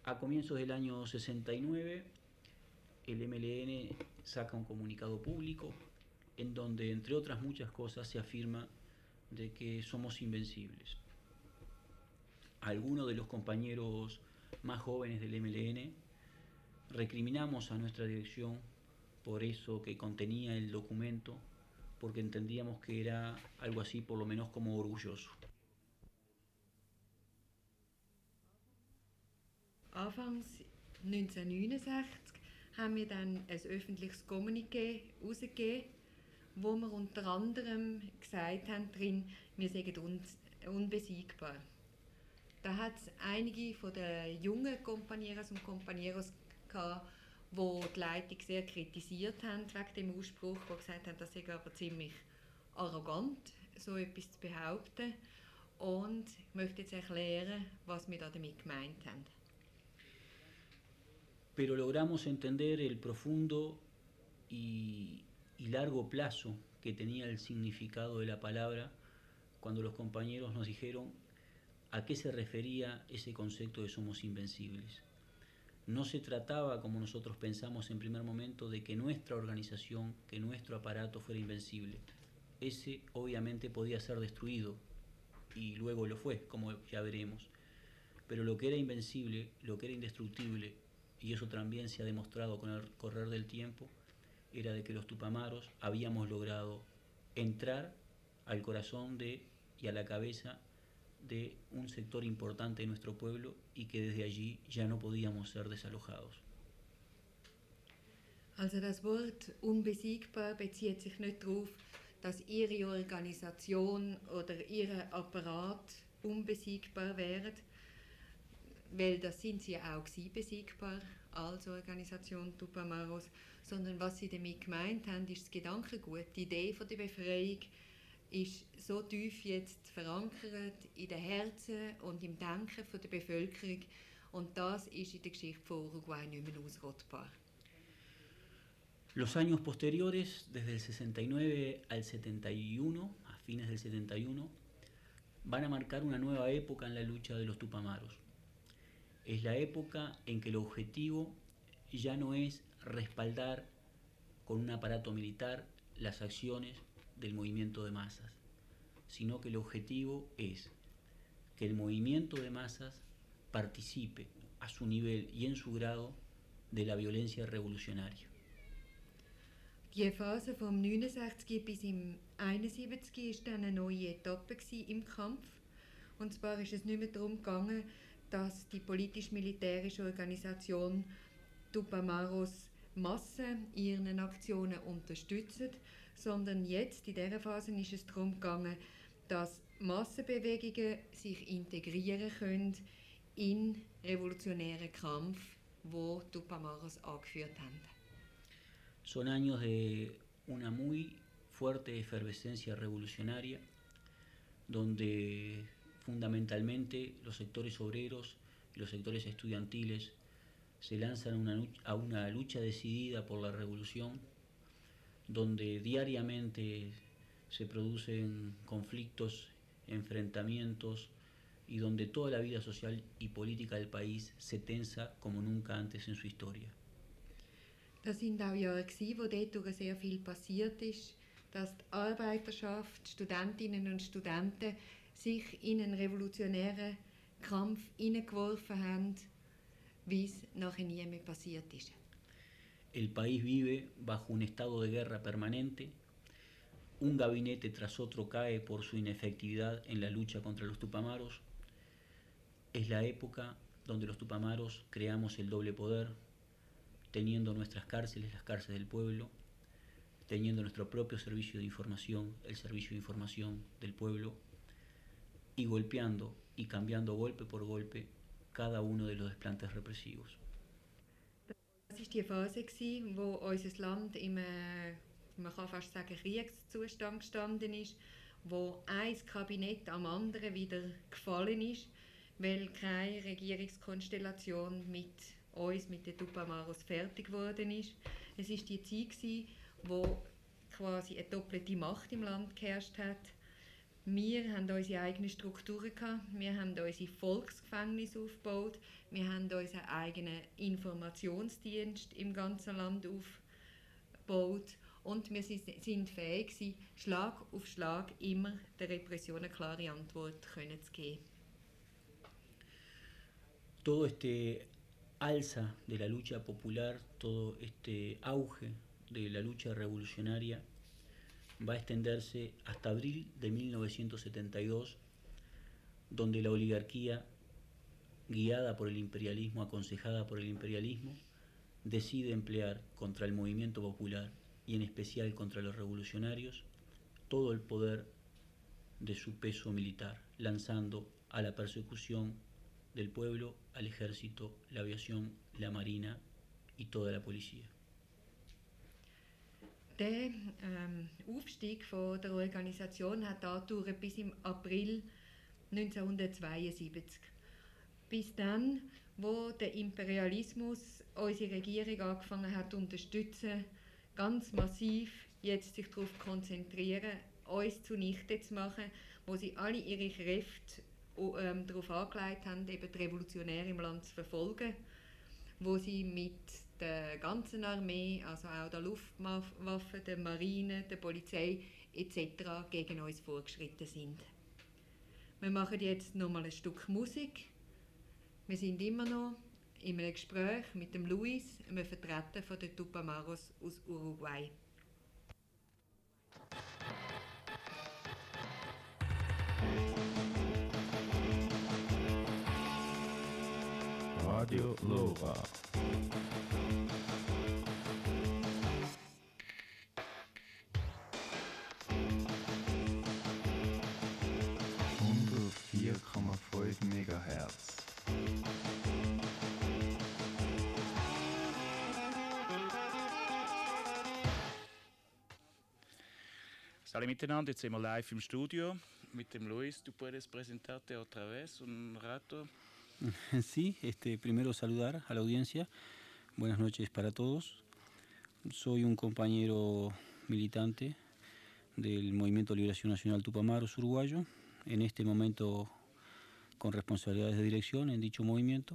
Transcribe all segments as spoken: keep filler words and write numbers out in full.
A comienzos del año sesenta y nueve, el M L N saca un comunicado público en donde, entre otras muchas cosas, se afirma de que somos invencibles. Algunos de los compañeros más jóvenes del M L N recriminamos a nuestra dirección por eso que contenía el documento, porque entendíamos que era algo así por lo menos como orgulloso. Anfangs neunzehnhundertneunundsechzig haben wir dann ein öffentliches Kommuniqué herausgegeben, wo wir unter anderem gesagt haben, drin, wir seien unbesiegbar. Da hat es einige von den jungen Kompanieros und Kompanieros gehabt, die die Leitung sehr kritisiert haben wegen dem Ausspruch, die gesagt haben, das sei aber ziemlich arrogant, so etwas zu behaupten. Und ich möchte jetzt erklären, was wir damit gemeint haben. Pero logramos entender el profundo y, y largo plazo que tenía el significado de la palabra cuando los compañeros nos dijeron a qué se refería ese concepto de somos invencibles. No se trataba, como nosotros pensamos en primer momento, de que nuestra organización, que nuestro aparato fuera invencible. Ese obviamente podía ser destruido, y luego lo fue, como ya veremos. Pero lo que era invencible, lo que era indestructible, y eso también se ha demostrado con el correr del tiempo, era de que los tupamaros habíamos logrado entrar al corazón de y a la cabeza de un sector importante de nuestro pueblo y que desde allí ya no podíamos ser desalojados. Also das Wort unbesiegbar bezieht sich nicht darauf, dass ihre Organisation oder ihr Apparat unbesiegbar wären, weil das sind sie ja auch gewesen, besiegbar als Organisation Tupamaros, sondern was sie damit gemeint haben, ist das Gedankengut, die Idee von der Befreiung ist so tief jetzt verankert in den Herzen und im Denken von der Bevölkerung und das ist in der Geschichte von Uruguay nicht mehr ausrottbar. Los años posteriores, desde el sesenta y nueve al setenta y uno, a fines del setenta y uno, van a marcar una nueva época en la lucha de los tupamaros. Es la época en que el objetivo ya no es respaldar con un aparato militar las acciones del movimiento de masas, sino que el objetivo es que el movimiento de masas participe a su nivel y en su grado de la violencia revolucionaria. Die Phase vom neunundsechzig bis im einundsiebzig war dann eine neue Etappe im Kampf. Und zwar ist es nicht mehr darum gegangen, dass die politisch-militärische Organisation Tupamaros Massen in ihren Aktionen unterstützen, sondern jetzt, in dieser Phase, ist es darum gegangen, dass Massenbewegungen sich integrieren können in revolutionären Kampf, wo Tupamaros angeführt haben. Son años de una muy fuerte efervescencia revolucionaria, donde fundamentalmente los sectores obreros y los sectores estudiantiles se lanzan a una, a una lucha decidida por la revolución, donde diariamente se producen conflictos, enfrentamientos y donde toda la vida social y política del país se tensa como nunca antes en su historia. Das sind auch Jahre gewesen, wo dort sehr viel passiert ist, dass die Arbeiterschaft, die Studentinnen und Studenten sich in einen revolutionären Kampf hineingeworfen haben, wie es nachher nie mehr passiert ist. El país vive bajo un estado de guerra permanente, un gabinete tras otro cae por su inefectividad en la lucha contra los tupamaros. Es la época donde los tupamaros creamos el doble poder, teniendo nuestras cárceles, las cárceles del pueblo, teniendo nuestro propio servicio de información, el servicio de información del pueblo, y golpeando y cambiando golpe por golpe cada uno de los desplantes represivos. Das war die Phase, in der unser Land im, man kann fast sagen, Kriegszustand gestanden ist, wo ein Kabinett am anderen wieder gefallen ist, weil keine Regierungskonstellation mit uns, mit den Tupamaros, fertig geworden ist. Es war die Zeit, wo quasi eine doppelte Macht im Land geherrscht hat. Wir haben unsere eigenen Strukturen gehabt, wir haben unsere Volksgefängnisse aufgebaut, wir haben unseren eigenen Informationsdienst im ganzen Land aufgebaut und wir sind fähig gewesen, Schlag auf Schlag immer der Repression eine klare Antwort können zu geben. Todo este alza de la lucha popular, todo este auge de la lucha revolucionaria va a extenderse hasta abril de mil novecientos setenta y dos, donde la oligarquía, guiada por el imperialismo, aconsejada por el imperialismo, decide emplear contra el movimiento popular y en especial contra los revolucionarios todo el poder de su peso militar, lanzando a la persecución del pueblo al ejército, la aviación, la marina y toda la policía. Der ähm, Aufstieg von der Organisation hat gedauert bis im April neunzehnhundertzweiundsiebzig. Bis dann, wo der Imperialismus unsere Regierung angefangen hat zu unterstützen, ganz massiv jetzt sich darauf konzentrieren, uns zunichte zu machen, wo sie alle ihre Kräfte ähm, darauf angelegt haben, eben die Revolutionäre im Land zu verfolgen, wo sie mit der ganzen Armee, also auch der Luftwaffe, der Marine, der Polizei et cetera gegen uns vorgeschritten sind. Wir machen jetzt nochmal ein Stück Musik. Wir sind immer noch in einem Gespräch mit dem Luis, einem Vertreter von den Tupamaros aus Uruguay. Radio Lora. hundertvier Komma fünf Megahertz. Hallo miteinander, jetzt sind wir live im Studio mit dem Luis. ¿Tú puedes presentarte otra vez un rato? Sí, este, primero saludar a la audiencia. Buenas noches para todos. Soy un compañero militante del Movimiento de Liberación Nacional Tupamaros uruguayo, en este momento con responsabilidades de dirección en dicho movimiento,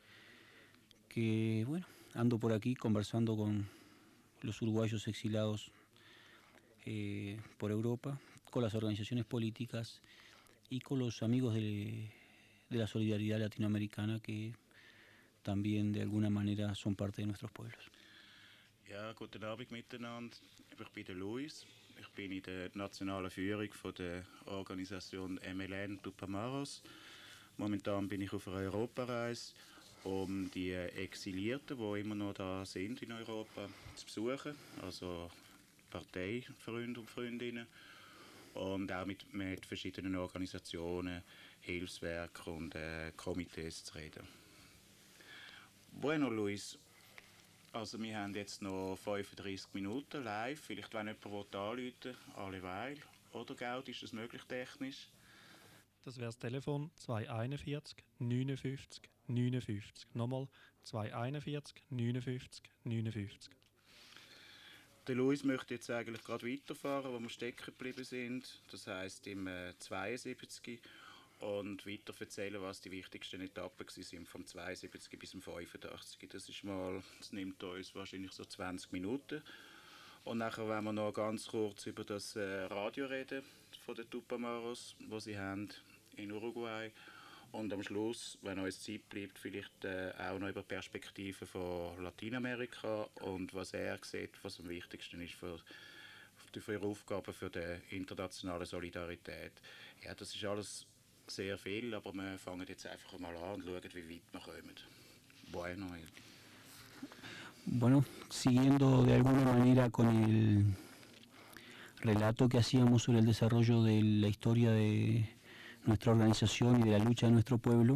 que bueno, ando por aquí conversando con los uruguayos exilados eh, por Europa, con las organizaciones políticas y con los amigos de, de la solidaridad latinoamericana que también de alguna manera son parte de nuestros pueblos. Ja, guten Abend miteinander. Ich bin der Luis. Ich bin in der nationalen Führung von der Organisation M L N Tupamaros. Momentan bin ich auf einer Europareise, um die Exilierten, die immer noch da sind in Europa, zu besuchen. Also Parteifreunde und Freundinnen. Und auch mit, mit verschiedenen Organisationen, Hilfswerken und äh, Komitees zu reden. Bueno, Luis. Also wir haben jetzt noch fünfunddreißig Minuten live. Vielleicht wenn jemand anrufen will, alleweil. Oder Geld, ist das möglich technisch? Das wäre das Telefon zwei eins eins neunundfünfzig neunundfünfzig. Nochmal zwei eins eins neunundfünfzig neunundfünfzig. Der Luis möchte jetzt eigentlich gerade weiterfahren, wo wir stecken geblieben sind. Das heisst im äh, zweiundsiebzig. Und weiter erzählen, was die wichtigsten Etappen waren vom zweiundsiebzig bis zum fünfundachtzig. Das ist mal, das nimmt uns wahrscheinlich so zwanzig Minuten. Und nachher wollen wir noch ganz kurz über das äh, Radio reden von den Tupamaros, wo sie haben in Uruguay. Und am Schluss, wenn uns Zeit bleibt, vielleicht äh, auch noch über Perspektiven von Lateinamerika und was er sieht, was am wichtigsten ist für, für ihre Aufgaben für die internationale Solidarität. Ja, das ist alles sehr viel, aber wir fangen jetzt einfach mal an und schauen, wie weit wir kommen. Bueno. Bueno, siguiendo de alguna manera con el relato que hacíamos sobre el desarrollo de la historia de nuestra organización y de la lucha de nuestro pueblo,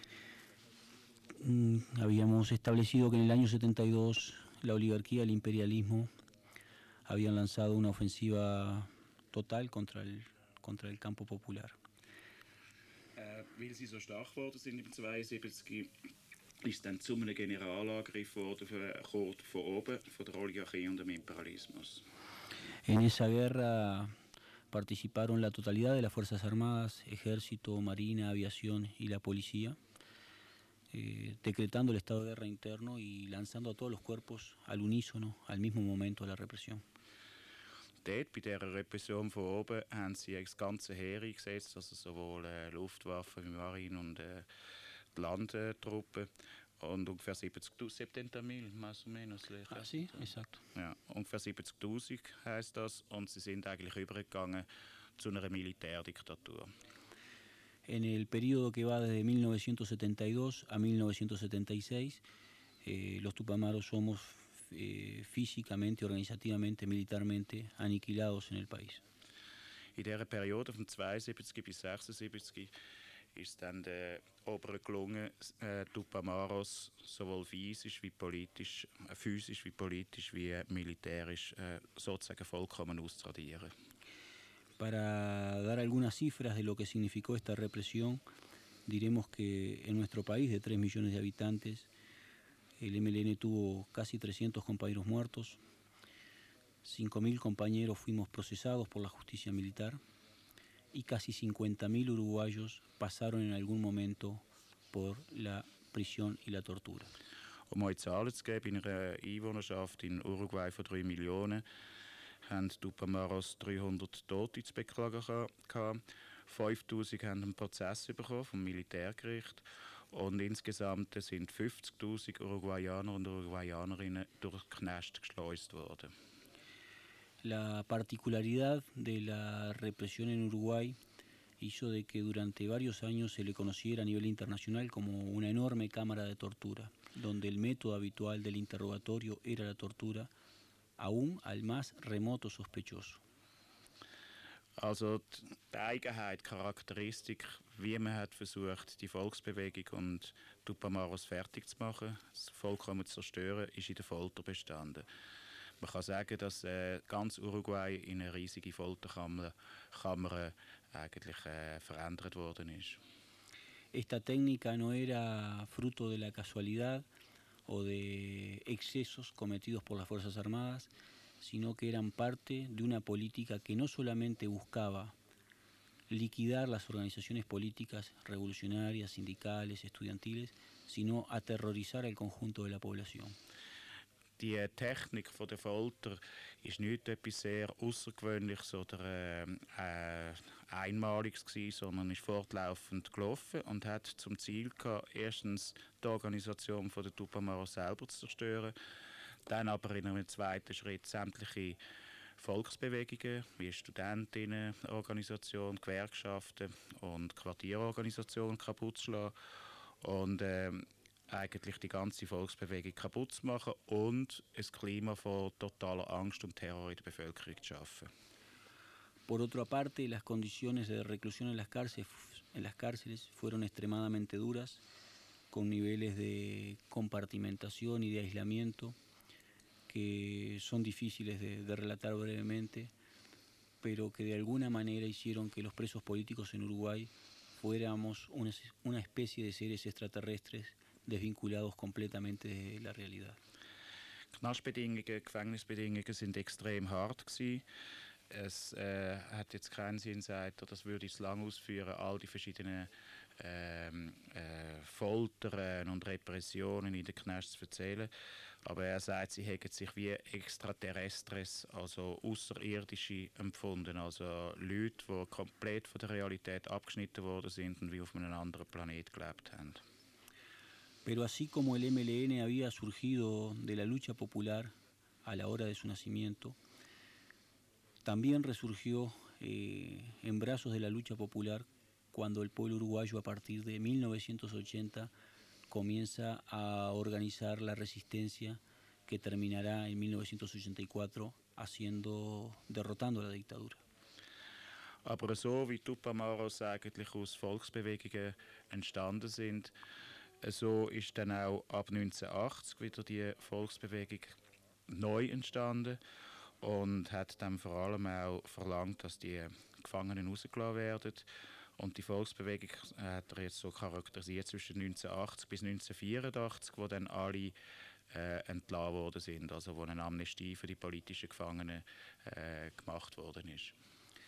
mmm, habíamos establecido que en el año setenta y dos la oligarquía y el imperialismo habían lanzado una ofensiva total contra el, contra el campo popular. Äh, weil sie so stark geworden sind im zweiundsiebzig, ist dann zu einem Generalangriff worden von, von oben, von der Oligarchie und dem Imperialismus. En esa guerra participaron la totalidad de las Fuerzas Armadas, Ejército, Marina, Aviación y la Policía, eh, decretando el estado de guerra interno y lanzando a todos los cuerpos al unísono, al mismo momento, a la represión. Dort, bei dieser Repression von oben, haben sie das ganze Heer eingesetzt, also sowohl äh, Luftwaffe wie Marine und äh, die Landtruppen. Und ungefähr siebzigtausend, setenta mil, más o menos. Ah, sí, exacto. Ja, ungefähr siebzigtausend heisst das. Und sie sind eigentlich übergegangen zu einer Militärdiktatur. En el periodo que va desde mil novecientos setenta y dos a mil novecientos setenta y seis, eh, los Tupamaros somos eh, físicamente, organizativamente, militarmente aniquilados en el país. In dieser Periode von zweiundsiebzig bis sechsundsiebzig ist es dann den Oberen gelungen, äh, Tupamaros sowohl physisch wie politisch, äh, physisch wie politisch wie äh, militärisch äh, sozusagen vollkommen auszuradieren. Para dar algunas cifras de lo que significó esta represión, diremos que en nuestro país de tres millones de habitantes, el M L N tuvo casi trescientos compañeros muertos, cinco mil compañeros fuimos procesados por la justicia militar y casi cincuenta mil uruguayos pasaron en algún momento por la prisión y la tortura. Um euch Zahlen zu geben, in einer Einwohnerschaft in Uruguay von drei Millionen haben die Tupamaros dreihundert Tote zu beklagen gehabt. fünftausend haben einen Prozess bekommen vom Militärgericht und insgesamt sind fünfzigtausend Uruguayaner und Uruguayanerinnen durch Knast geschleust worden. La particularidad de la represión en Uruguay hizo de que durante varios años se le conociera a nivel internacional como una enorme cámara de tortura, donde el método habitual del interrogatorio era la tortura, aún al más remoto sospechoso. Also die Eigenheit, die Charakteristik, wie man hat versucht, die Volksbewegung und Tupamaros fertig zu machen, das vollkommen zu zerstören, ist in der Folter bestanden. Man kann sagen, dass äh, ganz Uruguay in eine riesige Folterkammer Kammer, eigentlich äh, verändert worden ist. Esta técnica no era fruto de la casualidad o de excesos cometidos por las Fuerzas Armadas, sino que eran parte de una política que no solamente buscaba liquidar las organizaciones políticas revolucionarias, sindicales, estudiantiles, sino aterrorizar al conjunto de la población. Die Technik von der Folter ist nicht etwas sehr Außergewöhnliches oder äh, äh, Einmaliges gewesen, sondern ist fortlaufend gelaufen und hat zum Ziel gehabt, erstens die Organisation von der Tupamaros selber zu zerstören, dann aber in einem zweiten Schritt sämtliche Volksbewegungen wie Studentinnenorganisationen, Gewerkschaften und Quartierorganisationen kaputt zu schlagen und äh, eigentlich die ganze Volksbewegung kaputt zu machen und ein Klima von totaler Angst und Terror in der Bevölkerung zu schaffen. Por otra parte, las condiciones de reclusión en las cárceles, en las cárceles fueron extremadamente duras, con niveles de compartimentación y de aislamiento que son difíciles de, de relatar brevemente, pero que de alguna manera hicieron que los presos políticos en Uruguay fuéramos una, una especie de seres extraterrestres desvinculados completamente de la realidad. Knastbedingungen, Gefängnisbedingungen sind extrem hart gewesen. Es äh, hat jetzt keinen Sinn, sagt er, das würde ich zu lang ausführen, all die verschiedenen ähm, äh, Foltern und Repressionen in den Knast zu erzählen. Aber er sagt, sie hätten sich wie Extraterrestres, also Außerirdische empfunden, also Leute, die komplett von der Realität abgeschnitten worden sind und wie auf einem anderen Planet gelebt haben. Pero así como el M L N había surgido de la lucha popular a la hora de su nacimiento, también resurgió eh, en brazos de la lucha popular cuando el pueblo uruguayo a partir de mil novecientos ochenta comienza a organizar la resistencia que terminará en mil novecientos ochenta y cuatro haciendo, derrotando la dictadura. Aber so wie Tupamaros eigentlich aus Volksbewegungen entstanden sind, so ist dann auch ab neunzehnhundertachtzig wieder die Volksbewegung neu entstanden und hat dann vor allem auch verlangt, dass die Gefangenen rausgelassen werden. Und die Volksbewegung hat er jetzt so charakterisiert zwischen neunzehnhundertachtzig bis neunzehnhundertvierundachtzig, wo dann alle äh, entlassen worden sind, also wo eine Amnestie für die politischen Gefangenen äh, gemacht worden ist.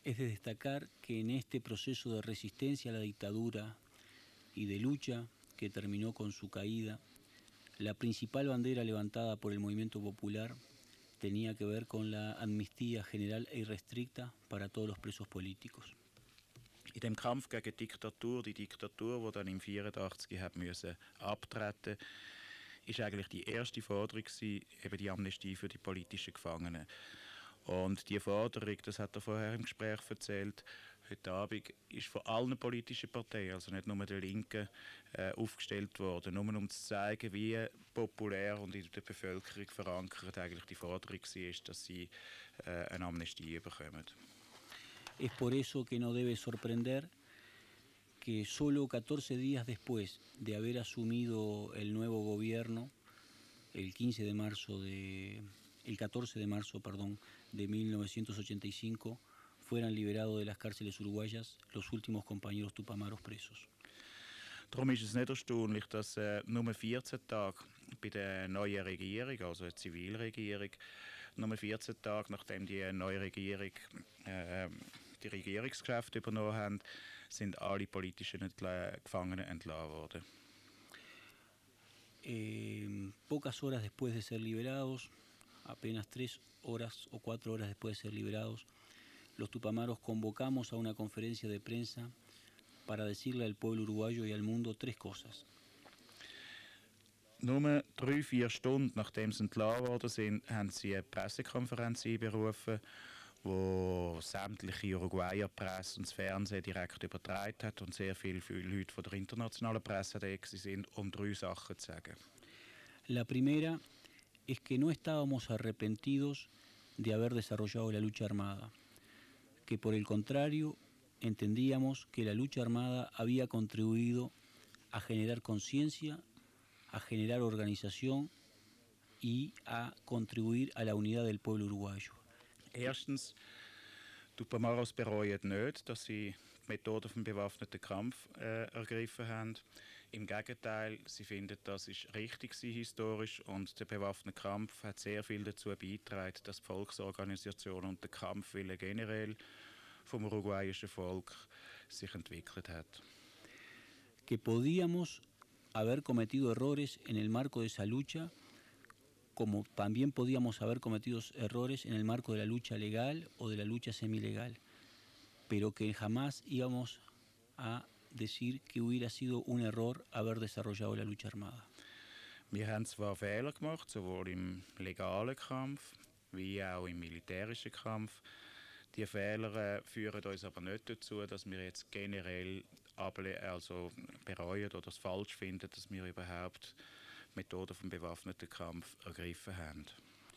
es de destacar que en este proceso de resistencia a la dictadura y de lucha que terminó con su caída, la principal bandera levantada por el movimiento popular tenía que ver con la amnistía general e irrestricta para todos los presos políticos. In dem Kampf gegen die Diktatur, die Diktatur, die dann im vierundachtzig hat müssen abtreten, ist eigentlich die erste Forderung gewesen, eben die Amnestie für die politischen Gefangenen. Und die Forderung, das hat er vorher im Gespräch erzählt, heute Abend ist von allen politischen Parteien, also nicht nur der Linken, äh, aufgestellt worden, nur um zu zeigen, wie populär und in der Bevölkerung verankert eigentlich die Forderung war, dass sie äh, eine Amnestie bekommen. Es por eso que no debe sorprender que solo catorce días después de haber asumido el nuevo gobierno, el quince de marzo de, el catorce de marzo, perdón, de mil novecientos ochenta y cinco, fueran liberados de las cárceles uruguayas los últimos compañeros tupamaros presos. Darum ist es nicht erstaunlich, dass äh, nur vierzehn Tage bei der neuen Regierung, also der Zivilregierung, nur vierzehn Tage nachdem die neue Regierung äh, die Regierungsgeschäfte übernommen haben, sind alle politischen Entla- Gefangenen entlassen worden. Eh, pocas horas después de ser liberados, apenas tres horas o cuatro horas después de ser liberados, los tupamaros convocamos a una conferencia de prensa para decirle al pueblo uruguayo y al mundo tres cosas. Nur drei, vier Stunden nachdem sie entlassen worden sind, haben sie eine Pressekonferenz einberufen, wo sämtliche Uruguayer Presse und das Fernsehen direkt übertragen hat und sehr viele, viele Leute von der internationalen Presse da sind, um drei Sachen zu sagen. La primera es que no estábamos arrepentidos de haber desarrollado la lucha armada, que por el contrario entendíamos que la lucha armada había contribuido a generar conciencia, a generar organización y a contribuir a la unidad del pueblo uruguayo. Erstens, die Tupamaros bereuen nicht, dass sie die Methode vom bewaffneten Kampf äh, ergriffen haben. Im Gegenteil, sie finden, das ist richtig historisch und der bewaffnete Kampf hat sehr viel dazu beigetragen, dass die Volksorganisation und der Kampfwille generell vom uruguayischen Volk sich entwickelt hat. Que podíamos haber cometido errores en el marco de esa lucha, como también podíamos haber cometido errores en el marco de la lucha legal o de la lucha semilegal, pero que jamás íbamos a decir que hubiera sido un error haber desarrollado la lucha armada. Wir haben zwar Fehler gemacht, sowohl im legalen Kampf wie auch im militärischen Kampf. Die Fehler äh, führen uns aber nicht dazu, dass wir jetzt generell able- also bereuen oder es falsch finden, dass wir überhaupt Methoden vom bewaffneten Kampf ergriffen haben.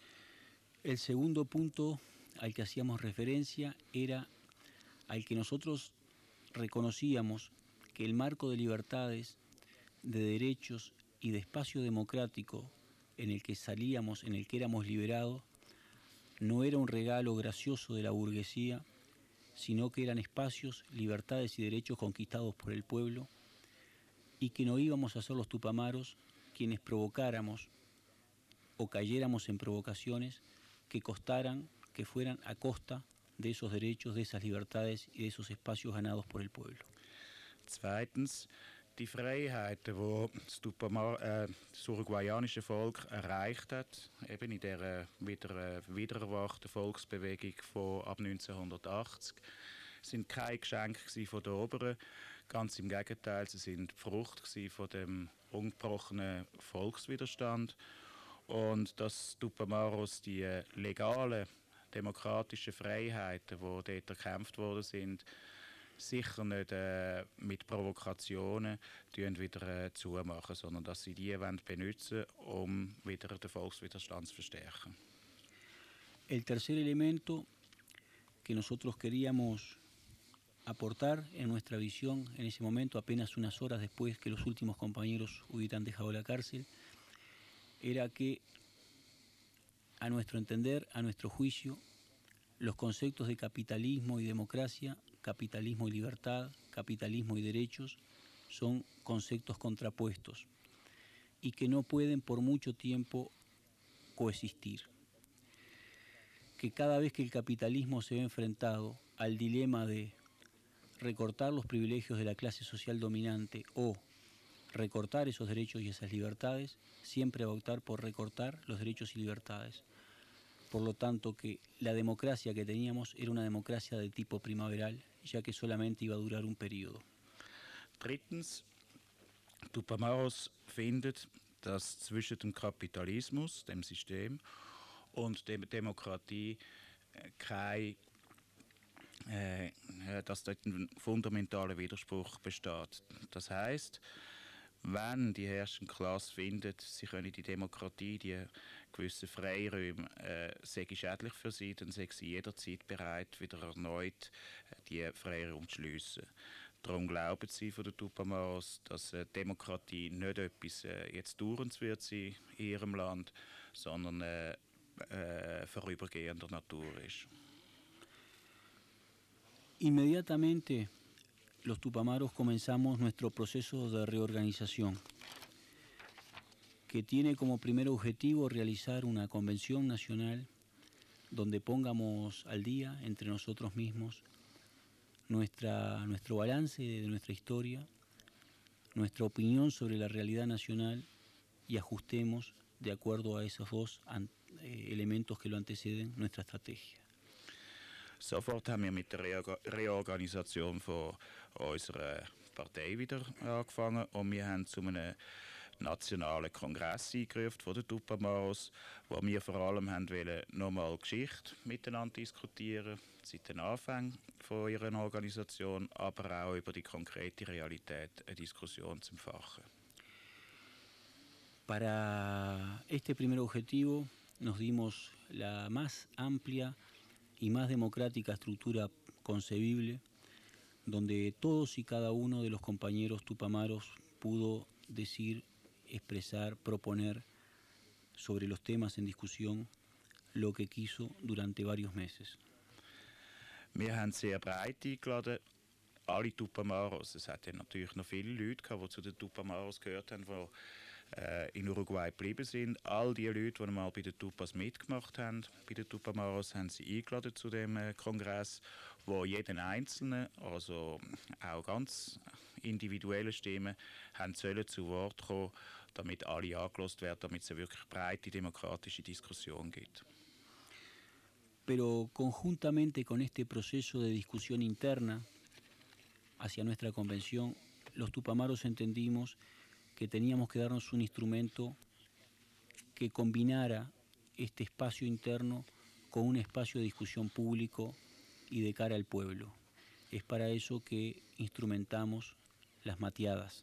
El segundo punto al que hacíamos referencia era al que nosotros reconocíamos que el marco de libertades, de derechos y de espacio democrático en el que salíamos, en el que éramos liberados, no era un regalo gracioso de la burguesía, sino que eran espacios, libertades y derechos conquistados por el pueblo, y que no íbamos a ser los tupamaros quienes provocáramos o cayéramos en provocaciones que costaran, que fueran a costa de esos derechos, de esas libertades y de esos espacios ganados por el pueblo. Zweitens, die Freiheiten, die das, Tupamar, äh, das uruguayanische Volk erreicht hat, eben in der wieder, äh, wiedererwachten Volksbewegung von ab neunzehnhundertachtzig, sind kein Geschenk von den Oberen. Ganz im Gegenteil, sie sind die Frucht von dem ungebrochenen Volkswiderstand. Und dass Tupamaros die äh, legalen, demokratischen Freiheiten, die dort erkämpft worden sind, sicher nicht äh, mit Provokationen wieder äh, zumachen, sondern dass sie die wollen benutzen, um wieder den Volkswiderstand zu verstärken. El tercer elemento que nosotros queríamos aportar en nuestra visión en ese momento, apenas unas horas después que los últimos compañeros hubieran dejado la cárcel, era que, a nuestro entender, a nuestro juicio, los conceptos de capitalismo y democracia, capitalismo y libertad, capitalismo y derechos, son conceptos contrapuestos y que no pueden por mucho tiempo coexistir. que cada vez que el capitalismo se ve enfrentado al dilema de recortar los privilegios de la clase social dominante o recortar esos derechos y esas libertades, siempre va a optar por recortar los derechos y libertades. Por lo tanto, que la democracia que teníamos era una democracia de tipo primaveral, ya que solamente iba a durar un periodo. Drittens, Tupamaros findet, dass zwischen dem Kapitalismus, dem System, und der Demokratie kein, äh, dass dort ein fundamentaler Widerspruch besteht. Das heißt, wenn die herrschende Klasse findet, sie können die Demokratie, die gewissen Freiräume, äh, sei schädlich für sie, dann sind sie jederzeit bereit, wieder erneut äh, die Freiräume zu schliessen. Darum glauben sie von den Tupamaros, dass äh, Demokratie nicht etwas äh, jetzt dauerndes wird sein in ihrem Land, sondern äh, äh, vorübergehender Natur ist. Inmediatamente los Tupamaros comenzamos nuestro proceso de reorganización, que tiene como primer objetivo realizar una convención nacional donde pongamos al día entre nosotros mismos nuestra, nuestro balance de nuestra historia, nuestra opinión sobre la realidad nacional y ajustemos, de acuerdo a esos dos eh, elementos que lo anteceden, nuestra estrategia. Sofort haben wir mit der Reorga- Reorganisation von unserer Partei wieder angefangen und wir haben zu einem nationalen Kongress eingerufen von den Tupamaros, wo wir vor allem haben wollen, nochmal Geschichte miteinander diskutieren, seit den Anfängen von ihrer Organisation, aber auch über die konkrete Realität eine Diskussion zu entfachen. Para este primer objetivo nos dimos la más amplia y más democrática estructura concebible, donde todos y cada uno de los compañeros tupamaros pudo decir, expresar, proponer sobre los temas en discusión lo que quiso durante varios meses. Wir haben sehr breit eingeladen, alle Tupamaros. Es hat ja natürlich noch viele Leute gehabt, die zu den Tupamaros gehört haben, die äh, in Uruguay geblieben sind. All die Leute, die mal bei den Tupas mitgemacht haben, bei den Tupamaros, haben sie eingeladen zu dem äh, Kongress, wo jeden Einzelnen, also auch ganz individuelle Stimmen, haben sollen zu Wort kommen, damit alle angelost werden, damit es eine wirklich breite demokratische Diskussion gibt. Pero conjuntamente con este proceso de discusión interna hacia nuestra convención, los tupamaros entendimos que teníamos que darnos un instrumento que combinara este espacio interno con un espacio de discusión público y de cara al pueblo. Es para eso que instrumentamos las mateadas.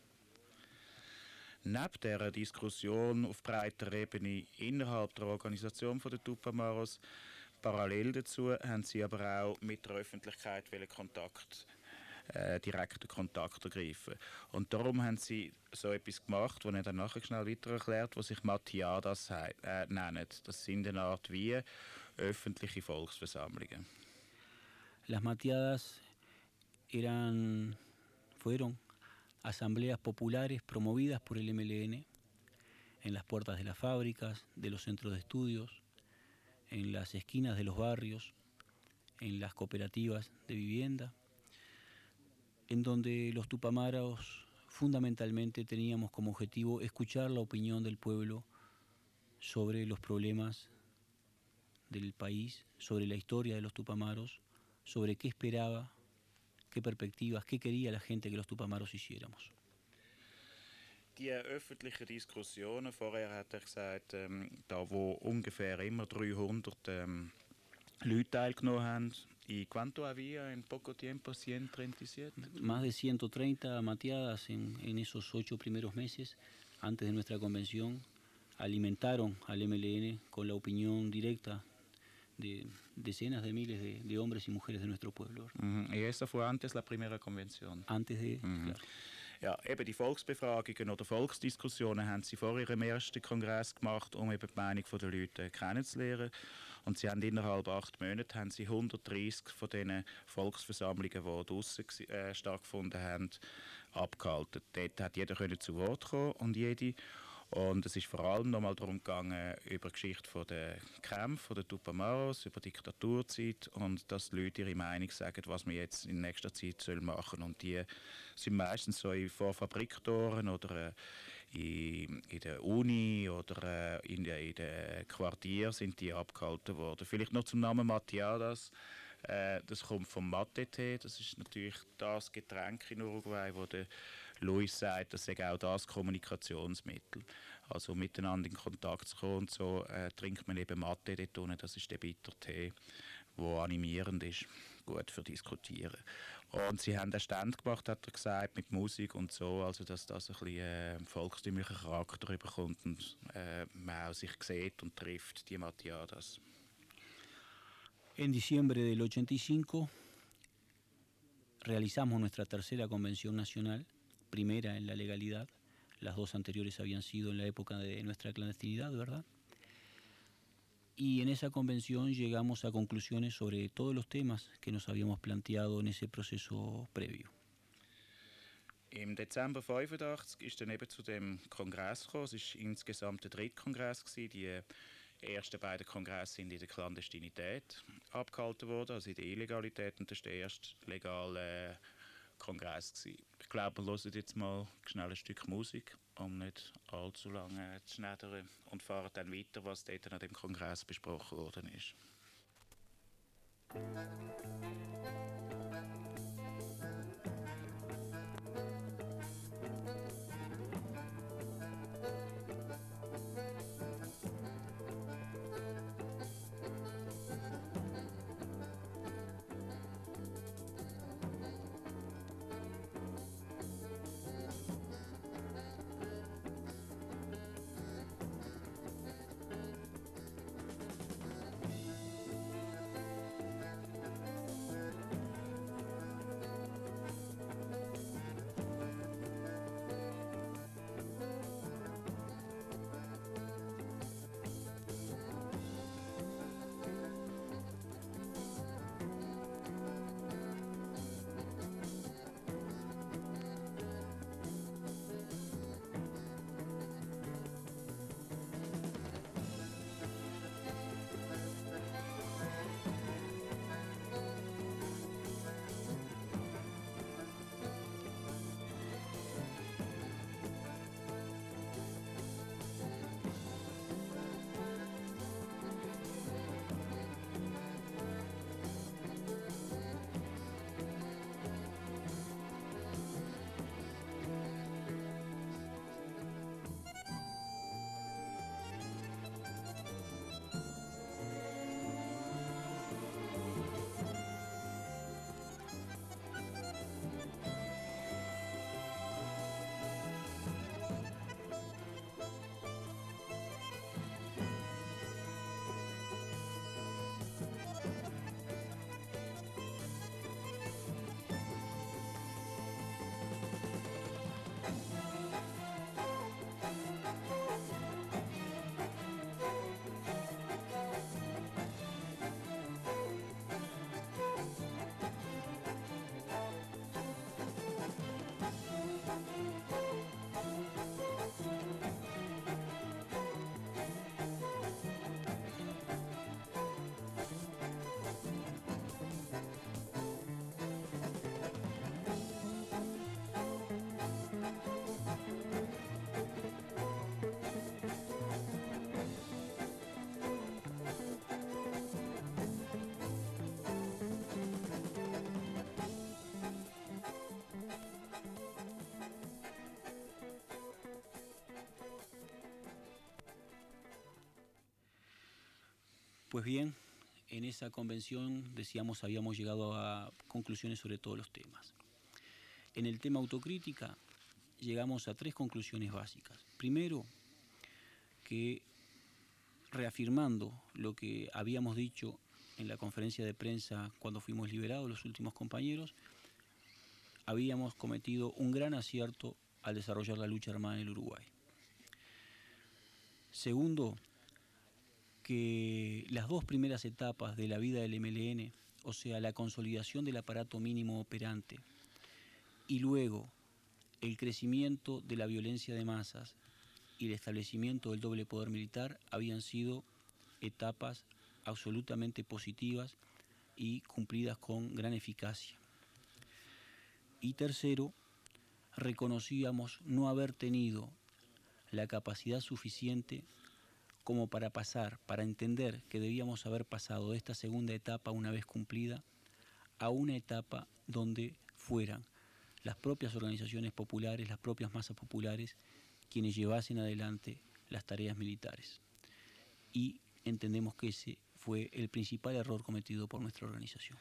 Neben dieser Diskussion auf breiter Ebene innerhalb der Organisation der Tupamaros, parallel dazu haben sie aber auch mit der Öffentlichkeit Kontakt, äh, direkten Kontakt ergreifen. Und darum haben sie so etwas gemacht, das ich dann nachher schnell weiter erklärt, was sich Mateadas äh, nennen. Das sind eine Art wie öffentliche Volksversammlungen. Las mateadas eran, fueron asambleas populares promovidas por el M L N en las puertas de las fábricas, de los centros de estudios, en las esquinas de los barrios, en las cooperativas de vivienda, en donde los tupamaros fundamentalmente teníamos como objetivo escuchar la opinión del pueblo sobre los problemas del país, sobre la historia de los tupamaros, sobre qué esperaba, qué perspectivas, qué quería la gente que los tupamaros hiciéramos. Die öffentlichen Diskussionen, vorher hat er gesagt, ähm, da wo ungefähr immer dreihundert ähm, Leute teilgenommen haben, ¿y cuánto había en poco tiempo? ciento treinta y siete. Más de ciento treinta mateadas en, en esos ocho primeros meses, antes de nuestra convención, alimentaron al M L N con la opinión directa de decenas de miles de, de hombres y mujeres de nuestro pueblo. Mhm. Y esa fue antes la primera convención. Antes de... Mhm. Claro. Ja, eben die Volksbefragungen oder Volksdiskussionen haben sie vor ihrem ersten Kongress gemacht, um eben die Meinung der Leute kennenzulernen. Und sie haben innerhalb acht Monate haben sie hundertdreißig von diesen Volksversammlungen, die draussen äh, stattgefunden haben, abgehalten. Dort hat jeder können zu Wort kommen und jede. Und es ist vor allem nochmal darum gegangen, über die Geschichte von der Kämpfe der Tupamaros, über die Diktaturzeit und dass die Leute ihre Meinung sagen, was man jetzt in nächster Zeit machen soll. Und die sind meistens so vor Fabriktoren oder äh, in, in der Uni oder äh, in, in den Quartieren sind die abgehalten worden. Vielleicht noch zum Namen Mateadas. Äh, das kommt vom Mate-Tee. Das ist natürlich das Getränk in Uruguay, wo der Luis sagt, das sei auch das Kommunikationsmittel. Also miteinander in Kontakt zu kommen und so äh, trinkt man eben Mate dort unten. Das ist der Bittertee, der animierend ist, gut für Diskutieren. Und sie haben einen Stand gemacht, hat er gesagt, mit Musik und so, also dass das ein bisschen äh, volkstümlichen Charakter bekommt und äh, man auch sich sieht und trifft, die Mateadas. En diciembre del ochenta y cinco realizamos nuestra tercera convención nacional, primera en la legalidad. Las dos anteriores habían sido en la época de nuestra clandestinidad, ¿verdad? Y en esa convención llegamos a conclusiones sobre todos los temas que nos habíamos planteado en ese proceso previo. Im Dezember fünfundachtzig ist dann eben zu dem Kongress gekommen. Es war insgesamt der dritte Kongress gewesen. Die ersten beiden Kongresse sind in der Klandestinität abgehalten worden, also in der Illegalität, und das war der erste legale Kongress gewesen. Ich glaube, wir hören jetzt mal schnell ein Stück Musik, um nicht allzu lange zu schneidern, und fahren dann weiter, was dort an dem Kongress besprochen worden ist. Pues bien, en esa convención, decíamos, habíamos llegado a conclusiones sobre todos los temas. En el tema autocrítica llegamos a tres conclusiones básicas. Primero, que reafirmando lo que habíamos dicho en la conferencia de prensa cuando fuimos liberados, los últimos compañeros, habíamos cometido un gran acierto al desarrollar la lucha armada en el Uruguay. Segundo, que las dos primeras etapas de la vida del M L N, o sea, la consolidación del aparato mínimo operante y luego el crecimiento de la violencia de masas y el establecimiento del doble poder militar habían sido etapas absolutamente positivas y cumplidas con gran eficacia. Y tercero, reconocíamos no haber tenido la capacidad suficiente como para pasar, para entender que debíamos haber pasado de esta segunda etapa una vez cumplida a una etapa donde fueran las propias organizaciones populares, las propias masas populares, quienes llevasen adelante las tareas militares. Y entendemos que ese fue el principal error cometido por nuestra organización.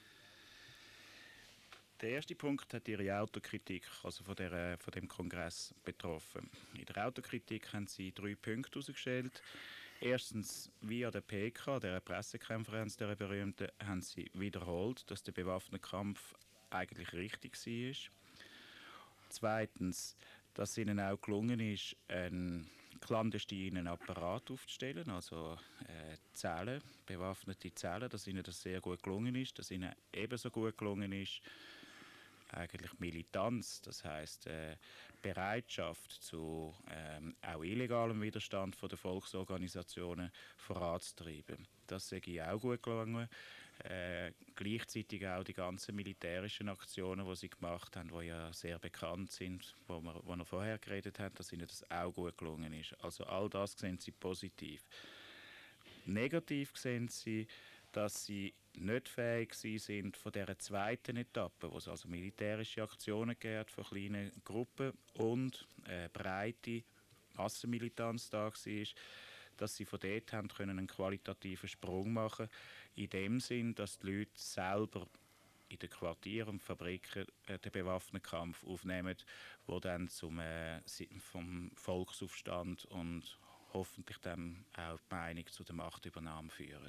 Der erste Punkt hat Ihre Autokritik, also von, der, von dem Kongress, betroffen. In der Autokritik haben Sie drei Punkte herausgestellt. Erstens, via der P K, der Pressekonferenz, der berühmten, haben Sie wiederholt, dass der bewaffnete Kampf eigentlich richtig war. Zweitens, dass es Ihnen auch gelungen ist, einen clandestinen Apparat aufzustellen, also äh, Zellen, bewaffnete Zellen, dass Ihnen das sehr gut gelungen ist, dass Ihnen ebenso gut gelungen ist, eigentlich Militanz, das heisst äh, Bereitschaft zu ähm, auch illegalem Widerstand von den Volksorganisationen voranzutreiben. Das sei auch gut gelungen. Äh, gleichzeitig auch die ganzen militärischen Aktionen, die sie gemacht haben, die ja sehr bekannt sind, wo wir, wo wir vorher geredet haben, dass ihnen das auch gut gelungen ist. Also all das sehen sie positiv. Negativ sehen sie, dass sie nicht fähig sind von dieser zweiten Etappe, wo es also militärische Aktionen gibt von kleinen Gruppen und äh, breite Massenmilitanz da war, dass sie von dort haben können einen qualitativen Sprung machen, in dem Sinn, dass die Leute selber in den Quartieren und Fabriken äh, den bewaffneten Kampf aufnehmen, wo dann zum äh, vom Volksaufstand und hoffentlich dann auch die Meinung zu der Machtübernahme führen.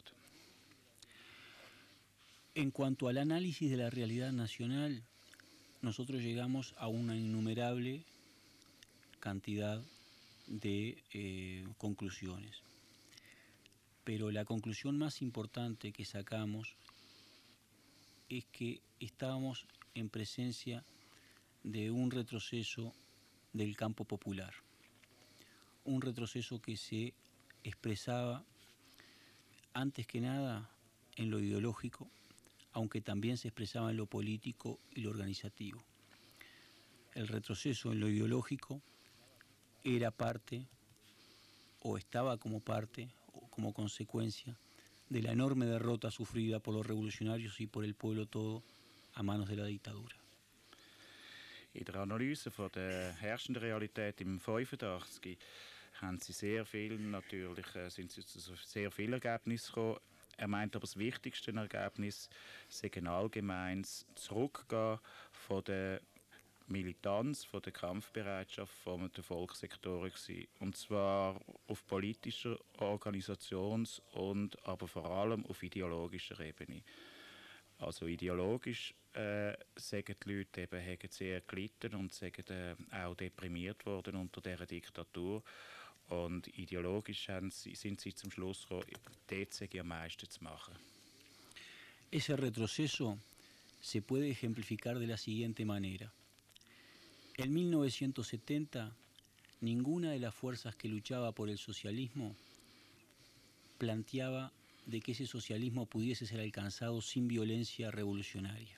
En cuanto al análisis de la realidad nacional, nosotros llegamos a una innumerable cantidad de eh, conclusiones. Pero la conclusión más importante que sacamos es que estábamos en presencia de un retroceso del campo popular. Un retroceso que se expresaba antes que nada en lo ideológico, aunque también se expresaba en lo político y lo organizativo. El retroceso en lo ideológico era parte, o estaba como parte, o como consecuencia, de la enorme derrota sufrida por los revolucionarios y por el pueblo todo a manos de la dictadura. In der Analyse von der herrschenden Realität im fünfundachtzig haben sie sehr viel, natürlich sind sie zu sehr vielen Ergebnissen gekommen. Er meint aber, das wichtigste Ergebnis sei ein allgemeines Zurückgehen von der Militanz, von der Kampfbereitschaft von den Volkssektoren gewesen. Und zwar auf politischer, Organisations- und aber vor allem auf ideologischer Ebene. Also ideologisch äh, sagen die Leute eben, haben sehr gelitten und sagen, äh, auch deprimiert worden unter dieser Diktatur. Und ideologisch sie, sind sie zum Schluss gekommen, dort sei am meisten zu machen. Ese retroceso se puede ejemplificar de la siguiente manera. En mil novecientos setenta, ninguna de las fuerzas que luchaba por el socialismo planteaba de que ese socialismo pudiese ser alcanzado sin violencia revolucionaria.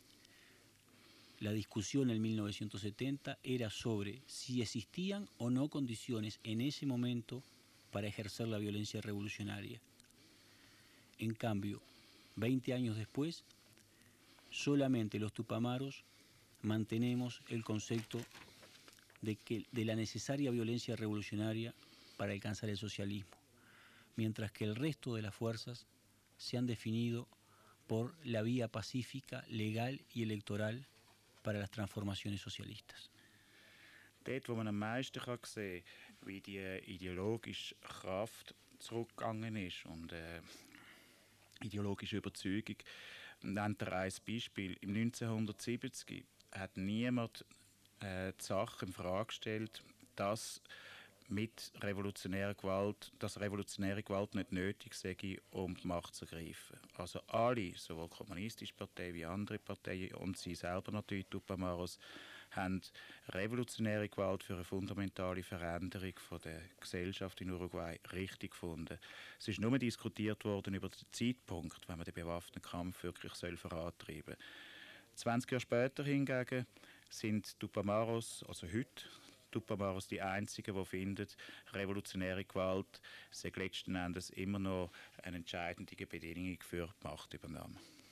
La discusión en mil novecientos setenta era sobre si existían o no condiciones en ese momento para ejercer la violencia revolucionaria. En cambio, veinte años después, solamente los tupamaros mantenemos el concepto de, que, de la necesaria violencia revolucionaria para alcanzar el socialismo, mientras que el resto de las fuerzas se han definido por la vía pacífica, legal y electoral para las transformaciones socialistas. Dort, wo man am meisten kann sehen kann, wie die ideologische Kraft zurückgegangen ist und äh, ideologische Überzeugung, nennt er ein Beispiel. Im neunzehnhundertsiebzig hat niemand äh, die Sache in Frage gestellt, dass mit revolutionärer Gewalt, dass revolutionäre Gewalt nicht nötig sei, um die Macht zu ergreifen. Also alle, sowohl die Kommunistische Partei wie andere Parteien und sie selber natürlich, Tupamaros, haben revolutionäre Gewalt für eine fundamentale Veränderung von der Gesellschaft in Uruguay richtig gefunden. Es ist nur diskutiert worden über den Zeitpunkt, wenn man den bewaffneten Kampf wirklich soll vorantreiben soll. zwanzig Jahre später hingegen sind Tupamaros, also heute, Tupamaros die einzigen, die finden, revolutionäre Gewalt sei letzten Endes immer noch eine entscheidende Bedingung für die Machtübernahme.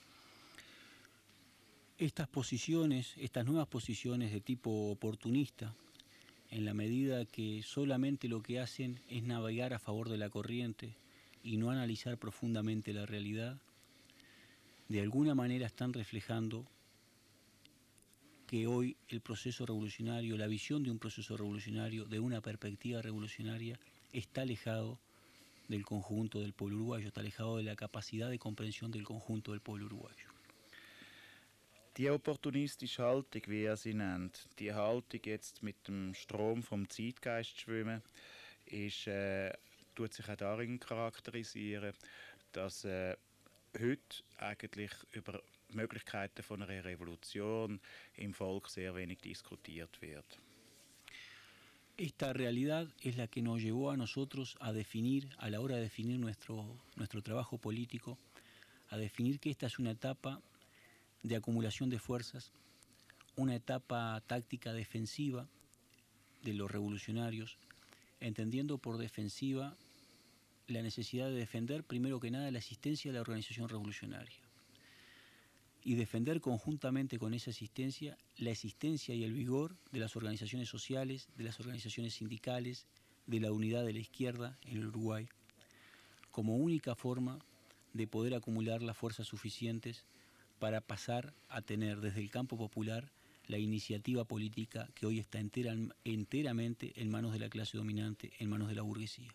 Estas posiciones, estas nuevas posiciones de tipo oportunista, en la medida que solamente lo que hacen es navegar a favor de la corriente y no analizar profundamente la realidad, de alguna manera están reflejando que hoy el proceso revolucionario, la visión de un proceso revolucionario, de una perspectiva revolucionaria, está alejado del conjunto del pueblo uruguayo, está alejado de la capacidad de comprensión del conjunto del pueblo uruguayo. Die opportunistische Haltung, wie er sie nennt, die Haltung jetzt mit dem Strom vom Zeitgeist schwimmen, ist, äh, tut sich auch darin charakterisieren, dass äh, heute eigentlich über Möglichkeiten von einer Revolution im Volk sehr wenig diskutiert wird. Esta realidad es la que nos llevó a nosotros a definir, a la hora de definir nuestro, nuestro trabajo político, a definir que esta es una etapa de acumulación de fuerzas, una etapa táctica defensiva de los revolucionarios, entendiendo por defensiva la necesidad de defender primero que nada la existencia de la organización revolucionaria y defender conjuntamente con esa existencia la existencia y el vigor de las organizaciones sociales, de las organizaciones sindicales, de la unidad de la izquierda en el Uruguay, como única forma de poder acumular las fuerzas suficientes para pasar a tener desde el campo popular la iniciativa política que hoy está entera, enteramente en manos de la clase dominante, en manos de la burguesía.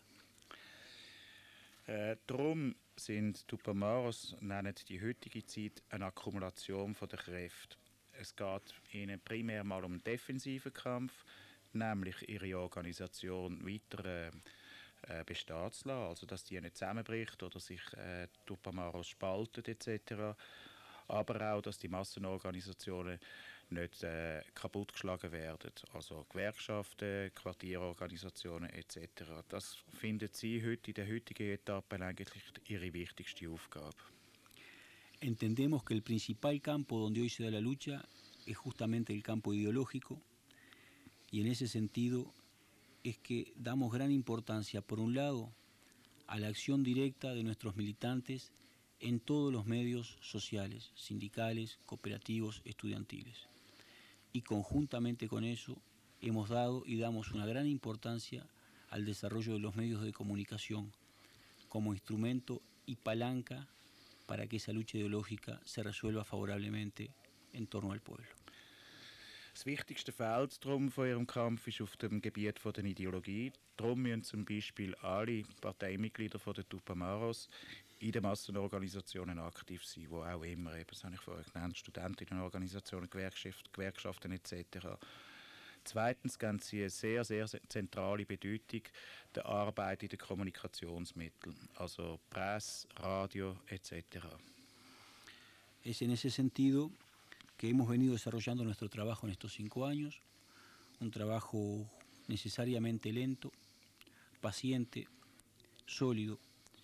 Äh, darum sind Tupamaros nennen die heutige Zeit eine Akkumulation von der Kräfte. Es geht ihnen primär mal um den defensiven Kampf, nämlich ihre Organisation weiter äh, bestehen zu lassen, also dass die nicht zusammenbricht oder sich äh, Tupamaros spaltet et cetera. Aber auch, dass die Massenorganisationen nicht äh, kaputtgeschlagen werden, also Gewerkschaften, Quartierorganisationen et cetera. Das findet sie heute in der heutigen Etappe eigentlich ihre wichtigste Aufgabe. Entendemos que el principal campo donde hoy se da la lucha es justamente el campo ideológico y en ese sentido es que damos gran importancia, por un lado, a la acción directa de nuestros militantes en todos los medios sociales, sindicales, cooperativos, estudiantiles. Y conjuntamente con eso hemos dado y damos una gran importancia al desarrollo de los medios de comunicación como instrumento y palanca para que esa lucha ideológica se resuelva favorablemente en torno al pueblo. Das wichtigste Feld drum von ihrem Kampf ist auf dem Gebiet von der Ideologie. Darum müssen zum Beispiel alle Parteimitglieder von der Tupamaros in den Massenorganisationen aktiv sein, wo auch immer, eben, das habe ich vorher genannt, Studentinnenorganisationen, Gewerkschaft, Gewerkschaften et cetera. Zweitens geben sie eine sehr, sehr zentrale Bedeutung der Arbeit in den Kommunikationsmitteln, also Presse, Radio et cetera. Es en ese sentido que hemos venido desarrollando nuestro trabajo en estos cinco años, un trabajo necesariamente lento, paciente, sólido,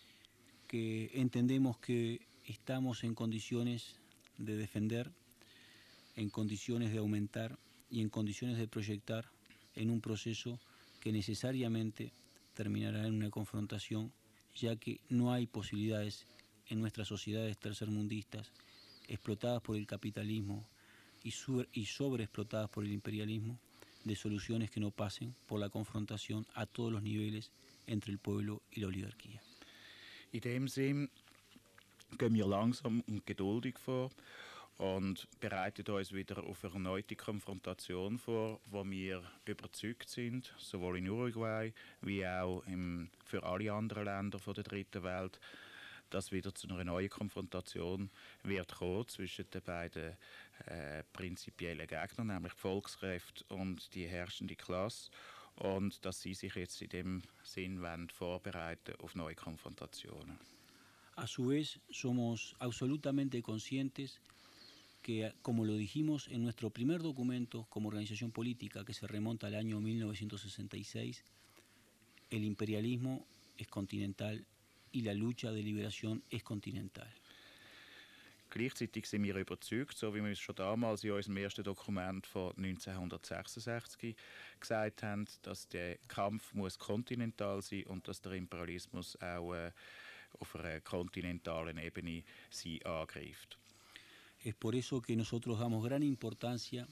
que entendemos que estamos en condiciones de defender, en condiciones de aumentar y en condiciones de proyectar en un proceso que necesariamente terminará en una confrontación, ya que no hay posibilidades en nuestras sociedades tercermundistas explotadas por el capitalismo y, sobre, y sobreexplotadas por el imperialismo, de soluciones que no pasen por la confrontación a todos los niveles entre el pueblo y la oligarquía. In dem Sinn gehen wir langsam und geduldig vor und bereiten uns wieder auf eine erneute Konfrontation vor, wo wir überzeugt sind, sowohl in Uruguay wie auch im, für alle anderen Länder von der dritten Welt, dass wieder zu einer neuen Konfrontation wird kommen zwischen den beiden äh, prinzipiellen Gegnern, nämlich die Volkskräfte und die herrschende Klasse, und dass sie sich jetzt in dem Sinn wollen vorbereiten auf neue Konfrontationen. A su vez, somos absolutamente conscientes que, como lo dijimos en nuestro primer documento como organización política, que se remonta al año mil novecientos sesenta y seis, el imperialismo es continental y la lucha de liberación es continental. Gleichzeitig sind wir überzeugt, so wie wir es schon damals in unserem ersten Dokument von neunzehnhundertsechsundsechzig gesagt haben, dass der Kampf muss kontinental sein und dass der Imperialismus auch äh, auf einer kontinentalen Ebene sie angreift. Es por eso que nosotros damos gran importancia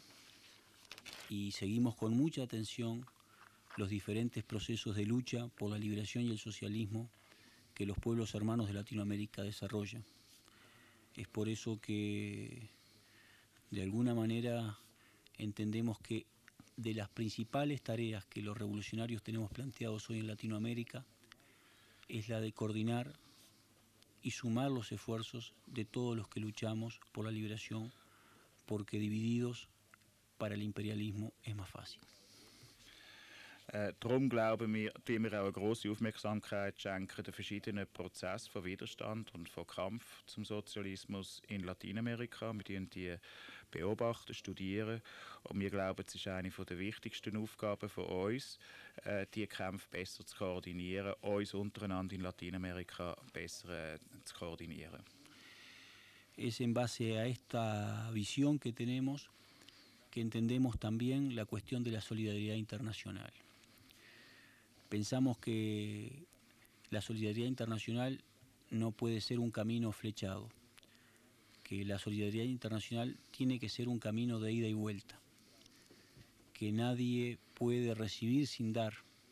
y seguimos con mucha atención los diferentes procesos de lucha por la liberación y el socialismo que los pueblos hermanos de Latinoamérica desarrollan. Es por eso que de alguna manera entendemos que de las principales tareas que los revolucionarios tenemos planteados hoy en Latinoamérica es la de coordinar y sumar los esfuerzos de todos los que luchamos por la liberación, porque divididos para el imperialismo es más fácil. Äh, darum glauben wir, tun wir auch eine grosse Aufmerksamkeit schenken den verschiedenen Prozessen von Widerstand und von Kampf zum Sozialismus in Lateinamerika. Wir tun die beobachten, studieren und wir glauben, es ist eine der wichtigsten Aufgaben von uns, äh, die Kämpfe besser zu koordinieren, uns untereinander in Lateinamerika besser äh, zu koordinieren. Es en base a esta visión que tenemos que entendemos también la cuestión de la solidaridad internacional. Pensamos que la solidaridad internacional no puede ser un camino flechado, que la solidaridad internacional tiene que ser un camino de ida y vuelta, que nadie puede recibir sin dar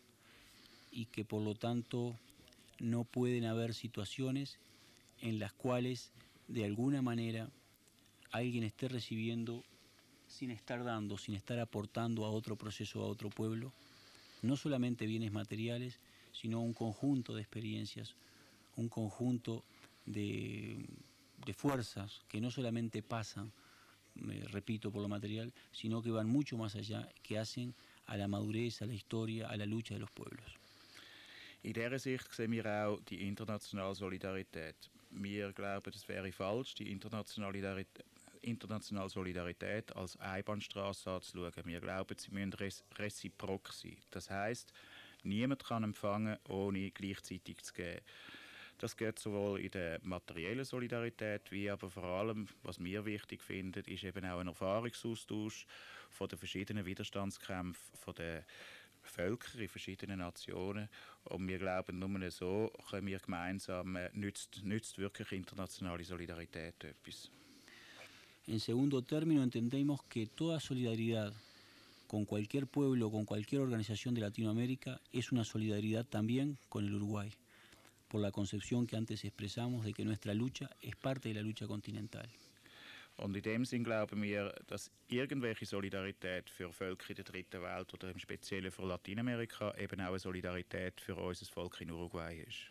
y que por lo tanto no pueden haber situaciones en las cuales de alguna manera alguien esté recibiendo sin estar dando, sin estar aportando a otro proceso, a otro pueblo, no solamente bienes materiales, sino un conjunto de experiencias, un conjunto de, de fuerzas que no solamente pasan, me repito, por lo material, sino que van mucho más allá, que hacen a la madurez, a la historia, a la lucha de los pueblos. In dieser Sicht sehen wir auch die internationale Solidarität. Wir glauben, es wäre falsch, die internationale internationale Solidarität als Einbahnstraße anzuschauen. Wir glauben, sie müssen reziprok sein. Das heisst, niemand kann empfangen, ohne gleichzeitig zu geben. Das geht sowohl in der materiellen Solidarität, wie aber vor allem, was wir wichtig finden, ist eben auch ein Erfahrungsaustausch von den verschiedenen Widerstandskämpfen, von den Völkern in verschiedenen Nationen. Und wir glauben, nur so können wir gemeinsam, äh, nützt, nützt wirklich internationale Solidarität etwas. En segundo término, entendemos que toda solidaridad con cualquier pueblo, con cualquier organización de Latinoamérica, es una solidaridad también con el Uruguay, por la concepción que antes expresamos de que nuestra lucha es parte de la lucha continental. Und in dem Sinn glauben wir, dass irgendwelche Solidarität für Völker in der dritten Welt oder im Speziellen für Lateinamerika eben auch eine Solidarität für unser Volk in Uruguay ist.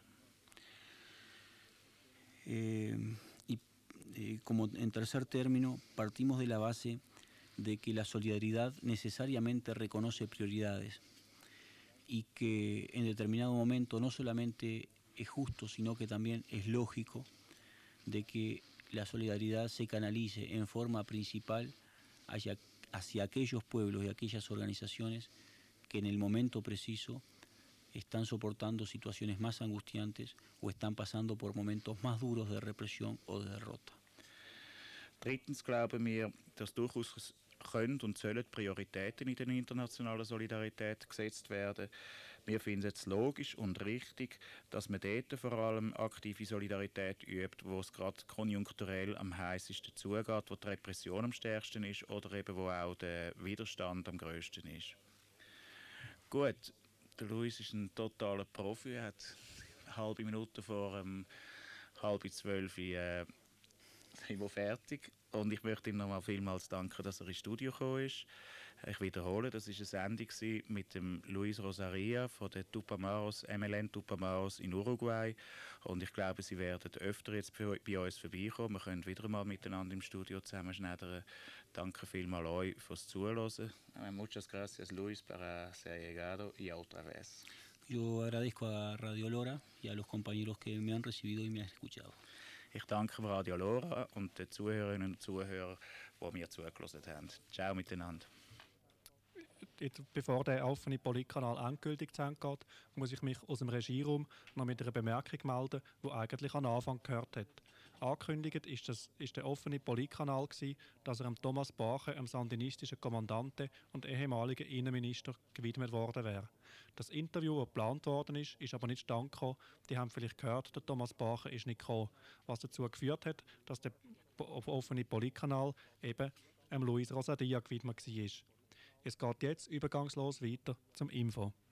Eh, y eh, como en tercer término, partimos de la base de que la solidaridad necesariamente reconoce prioridades y que en determinado momento no solamente es justo, sino que también es lógico de que la solidaridad se canalice en forma principal hacia, hacia aquellos pueblos y aquellas organizaciones que en el momento preciso están soportando situaciones más angustiantes o están pasando por momentos más duros de represión o de derrota. Drittens glauben wir, dass durchaus können und sollen Prioritäten in der internationalen Solidarität gesetzt werden. Wir finden es logisch und richtig, dass man dort vor allem aktive Solidarität übt, wo es gerade konjunkturell am heißesten zugeht, wo die Repression am stärksten ist oder eben wo auch der Widerstand am grössten ist. Gut, der Luis ist ein totaler Profi, er hat eine halbe Minute vor ähm, halb zwölf äh, immer fertig. Und ich möchte ihm nochmal vielmals danken, dass er ins Studio gekommen ist. Ich wiederhole, das war eine Sendung mit dem Luis Rosaria von der Tupamaros, M L N Tupamaros in Uruguay. Und ich glaube, Sie werden öfter jetzt bei uns vorbeikommen. Wir können wieder mal miteinander im Studio zusammen schneidern. Danke vielmals euch fürs Zuhören. Muchas gracias, Luis, para ser llegado y otra vez. Yo agradezco a Radio Lora y a los compañeros que me han recibido y me han escuchado. Ich danke dem Radio Lora und den Zuhörerinnen und Zuhörern, die mir zugelassen haben. Ciao miteinander. Jetzt, bevor der offene Politkanal endgültig zu Ende geht, muss ich mich aus dem Regieraum noch mit einer Bemerkung melden, die eigentlich an den Anfang gehört hat. Angekündigt ist, das, ist der offene Politkanal gewesen, dass er dem Thomas Bache, einem sandinistischen Kommandanten und ehemaligen Innenminister, gewidmet worden wäre. Das Interview, das geplant worden ist, ist aber nicht zustande gekommen. Die haben vielleicht gehört, der Thomas Bache ist nicht gekommen, was dazu geführt hat, dass der offene Politkanal eben ähm, Luis Rosadia gewidmet war. Es geht jetzt übergangslos weiter zum Info.